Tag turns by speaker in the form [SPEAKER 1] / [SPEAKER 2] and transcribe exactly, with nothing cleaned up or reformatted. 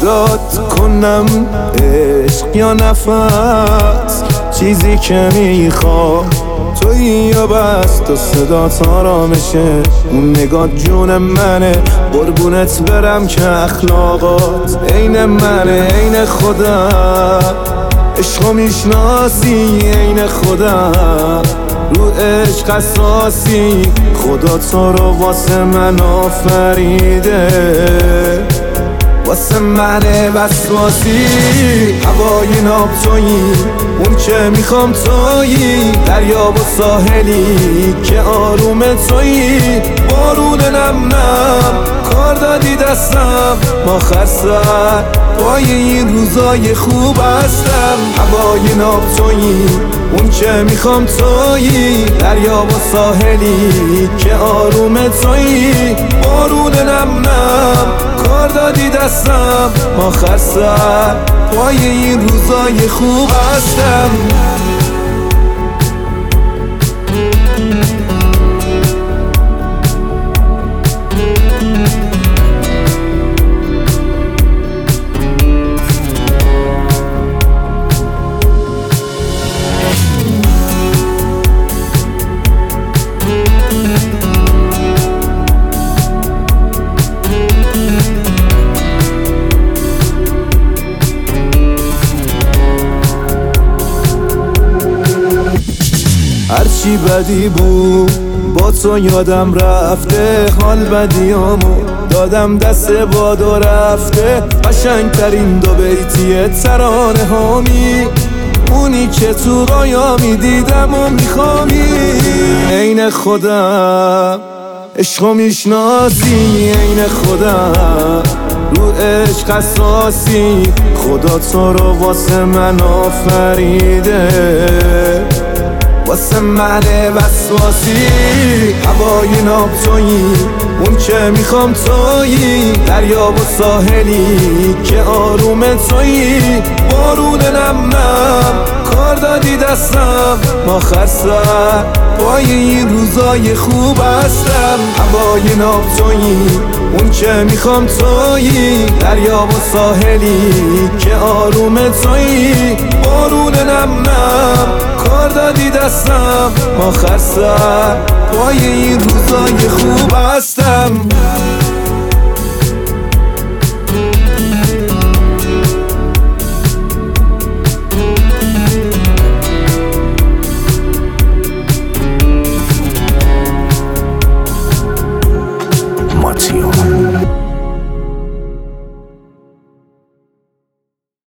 [SPEAKER 1] برات کنم عشق یا نفس، چیزی که میخوام توی یا بس تو صدات آرامشه، اون نگات جون منه، قربونت برم که اخلاقات عین منه، عین خودم، عشقو میشناسی عین خودم، رو عشق اساسی، خدا تو رو واسه من آفریده، واسه منه وسواسی، هوای ناب تویی، اون که میخوام تویی، دریا و ساحلی که آروم تویی، بارون نم نم کار دادی دستم، ما خرسر پای این روزای خوب هستم، هوای ناب تویی، اون که میخوام تویی، دریا و ساحلی که آروم تویی، بارون نم نم کار دادی دستم، ما خرسر پای این روزای خوب هستم. هرچی بدی بود با تو یادم رفته، حال بدیامو دادم دست باد و رفته، قشنگترین دو بیتیه ترانه هامی، اونی که تو قایامی دیدم و میخوامی، عین خودم، عشقو میشناسی عین خودم، رو عشق اساسی، خدا تو رو واسه من آفریده، واسه منه وسواسی، هوای ناب تویی، اون که میخوام تویی، دریا و ساحلی که آروم تویی، بارون نم نم کار دادی دستم، ما خرسر پای این روزای خوب هستم، هوای ناب تویی، اون که میخوام تویی، دریا و ساحلی که آروم تویی، بارون نم نم کار دادی دستم، ما خرسر پای این روزای خوب هستم.
[SPEAKER 2] Mateo.